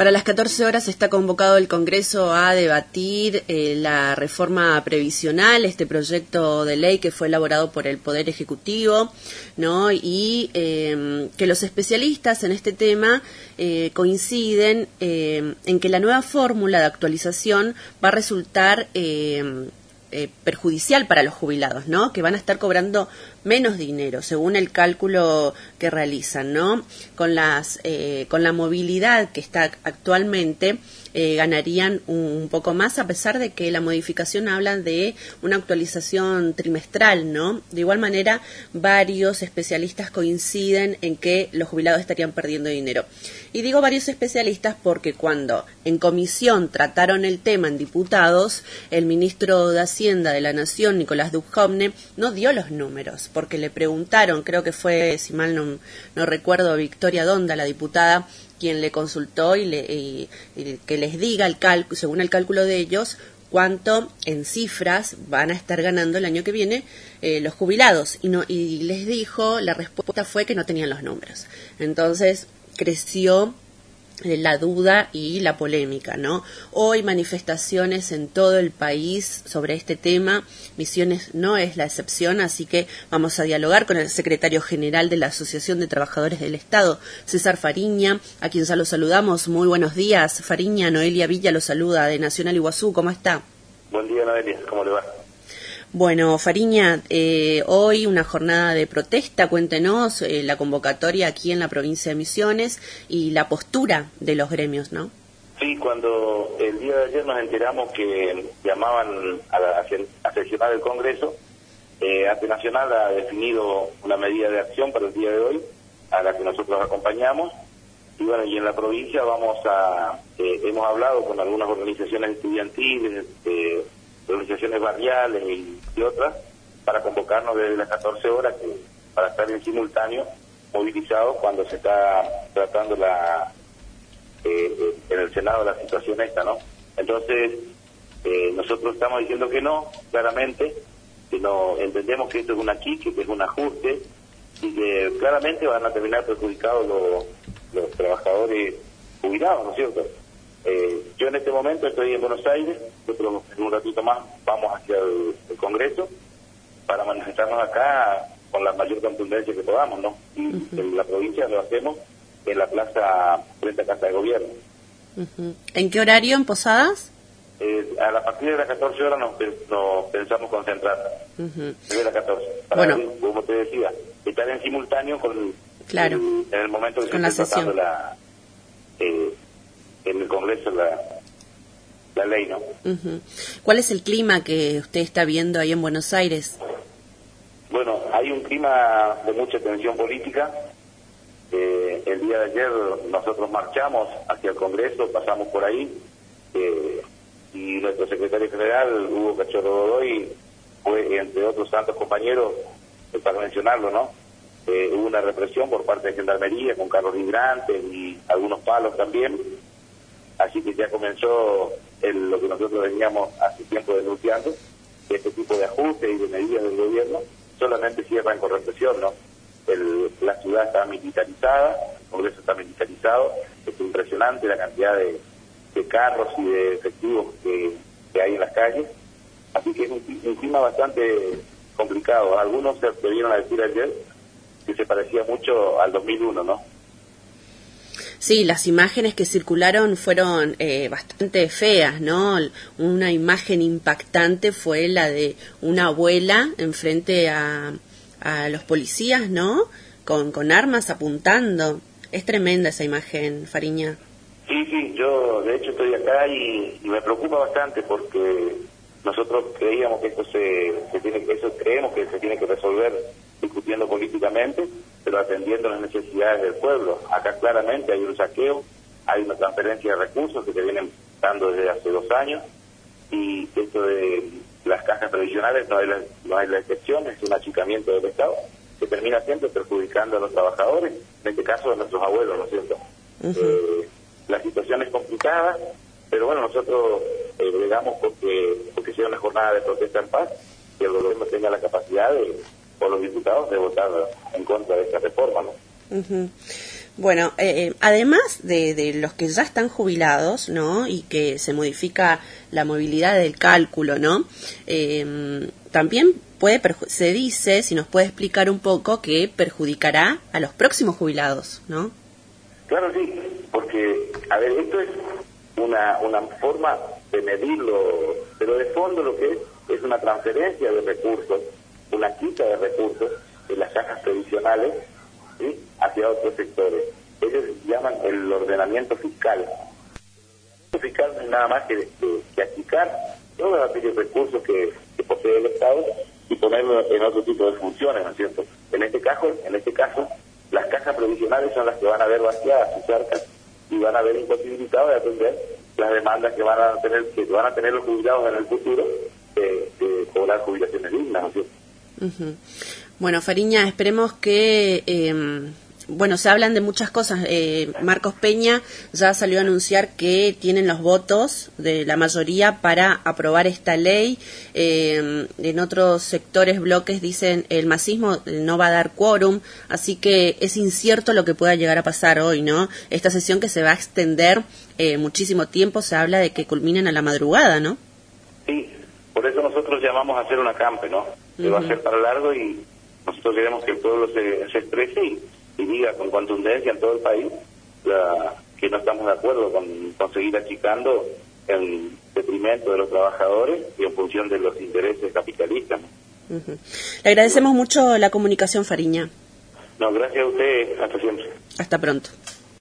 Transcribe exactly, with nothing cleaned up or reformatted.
Para las catorce horas está convocado el Congreso a debatir eh, la reforma previsional, este proyecto de ley que fue elaborado por el Poder Ejecutivo, ¿no? Y eh, que los especialistas en este tema eh, coinciden eh, en que la nueva fórmula de actualización va a resultar eh, eh, perjudicial para los jubilados, ¿no? Que van a estar cobrando menos dinero, según el cálculo que realizan, ¿no? Con las eh, con la movilidad que está actualmente, eh, ganarían un, un poco más, a pesar de que la modificación habla de una actualización trimestral, ¿no? De igual manera, varios especialistas coinciden en que los jubilados estarían perdiendo dinero. Y digo varios especialistas porque cuando en comisión trataron el tema en diputados, el ministro de Hacienda de la Nación, Nicolás Dujovne, no dio los números, porque le preguntaron, creo que fue, si mal no, no recuerdo, Victoria Donda, la diputada, quien le consultó y, le, y, y que les diga, el cálculo, según el cálculo de ellos, cuánto en cifras van a estar ganando el año que viene eh, los jubilados. Y, no, y les dijo, la respuesta fue que no tenían los números. Entonces creció la duda y la polémica, ¿no? Hoy manifestaciones en todo el país sobre este tema. Misiones no es la excepción, así que vamos a dialogar con el secretario general de la Asociación de Trabajadores del Estado, César Fariña, a quien ya lo saludamos. Muy buenos días, Fariña. Noelia Villa lo saluda de Nacional Iguazú. ¿Cómo está? Buen día, Noelia. ¿Cómo le va? Bueno, Fariña, eh, hoy una jornada de protesta, cuéntenos eh, la convocatoria aquí en la provincia de Misiones y la postura de los gremios, ¿no? Sí, cuando el día de ayer nos enteramos que llamaban a, la, a sesionar el Congreso, eh, Arte Nacional ha definido una medida de acción para el día de hoy, a la que nosotros acompañamos, y bueno, y en la provincia vamos a, eh, hemos hablado con algunas organizaciones estudiantiles, eh, organizaciones barriales y, y otras, para convocarnos desde las catorce horas que, para estar en simultáneo movilizados cuando se está tratando la eh, en el Senado la situación esta, ¿no? Entonces, eh, nosotros estamos diciendo que no, claramente, que no entendemos que esto es un achique, que es un ajuste, y que claramente van a terminar perjudicados los, los trabajadores jubilados, ¿no es cierto? Eh, yo en este momento estoy en Buenos Aires, nosotros en un ratito más vamos hacia el, el Congreso para manifestarnos acá con la mayor contundencia que podamos, ¿no? Y uh-huh. en la provincia lo hacemos en la plaza frente a Casa de Gobierno. Uh-huh. ¿En qué horario? ¿En Posadas? Eh, a la partir de las catorce horas nos, nos pensamos concentrar, uh-huh. desde las catorce, para bueno. ver, como te decía, estar en simultáneo con claro. el, en el momento que con se esté tratando la... Eh, en el Congreso la, la ley, ¿no? Uh-huh. ¿Cuál es el clima que usted está viendo ahí en Buenos Aires? Bueno, hay un clima de mucha tensión política. Eh, el día de ayer nosotros marchamos hacia el Congreso, pasamos por ahí, eh, y nuestro secretario general, Hugo Cachorro Godoy, fue, entre otros tantos compañeros, eh, para mencionarlo, ¿no? Eh, hubo una represión por parte de Gendarmería con carros hidrantes y algunos palos también. Así que ya comenzó el, lo que nosotros veníamos hace tiempo denunciando, que este tipo de ajustes y de medidas del gobierno solamente cierran con represión, ¿no? El, la ciudad está militarizada, el Congreso está militarizado, es impresionante la cantidad de, de carros y de efectivos que, que hay en las calles, así que es un, un clima bastante complicado. Algunos se atrevieron a decir ayer que se parecía mucho al dos mil uno, ¿no? Sí, las imágenes que circularon fueron eh, bastante feas, ¿no? Una imagen impactante fue la de una abuela enfrente a, a los policías, ¿no? Con, con armas apuntando. Es tremenda esa imagen, Fariña. Sí, sí, yo de hecho estoy acá y, y me preocupa bastante porque nosotros creíamos que esto se, se tiene, eso creemos que se tiene que resolver discutiendo políticamente, pero atendiendo las necesidades del pueblo. Acá claramente hay un saqueo, hay una transferencia de recursos que se vienen dando desde hace dos años, y esto de las cajas previsionales no es la, no es la excepción, es un achicamiento del Estado que termina siempre perjudicando a los trabajadores, en este caso a nuestros abuelos, ¿no es cierto? Uh-huh. Eh, la situación es complicada, pero bueno, nosotros eh, bregamos porque, porque sea una jornada de protesta en paz, que el gobierno tenga la capacidad de, por los diputados, de votar en contra de esta reforma, ¿no? Uh-huh. Bueno, eh, además de, de los que ya están jubilados, ¿no? Y que se modifica la movilidad del cálculo, ¿no? Eh, también puede perju- se dice, si nos puede explicar un poco, que perjudicará a los próximos jubilados, ¿no? Claro, sí, porque, a ver, esto es una, una forma de medirlo, pero de fondo lo que es es una transferencia de recursos, una quita de recursos de las cajas previsionales, ¿sí?, hacia otros sectores. Ellos llaman el ordenamiento fiscal. El ordenamiento fiscal no es nada más que, que, que achicar todos aquellos recursos que, que posee el Estado y ponerlo en otro tipo de funciones, ¿no es cierto? En este caso, en este caso, las cajas previsionales son las que van a ver vaciadas sus arcas y van a ver imposibilitados de atender las demandas que van a tener que van a tener los jubilados en el futuro de, de cobrar jubilaciones dignas, ¿no es cierto? Uh-huh. Bueno, Fariña, esperemos que, eh, bueno, se hablan de muchas cosas. Eh, Marcos Peña ya salió a anunciar que tienen los votos de la mayoría para aprobar esta ley. Eh, en otros sectores, bloques, dicen el masismo no va a dar quórum, así que es incierto lo que pueda llegar a pasar hoy, ¿no? Esta sesión que se va a extender eh, muchísimo tiempo, se habla de que culminen a la madrugada, ¿no? Sí, por eso nosotros llamamos a hacer una campe, ¿no? Que uh-huh. va a ser para largo y nosotros queremos que el pueblo se, se exprese y, y diga con contundencia en todo el país la, que no estamos de acuerdo con, con seguir achicando en detrimento de los trabajadores y en función de los intereses capitalistas, ¿no? Uh-huh. Le agradecemos mucho la comunicación, Fariña. No, gracias a usted, hasta siempre. Hasta pronto.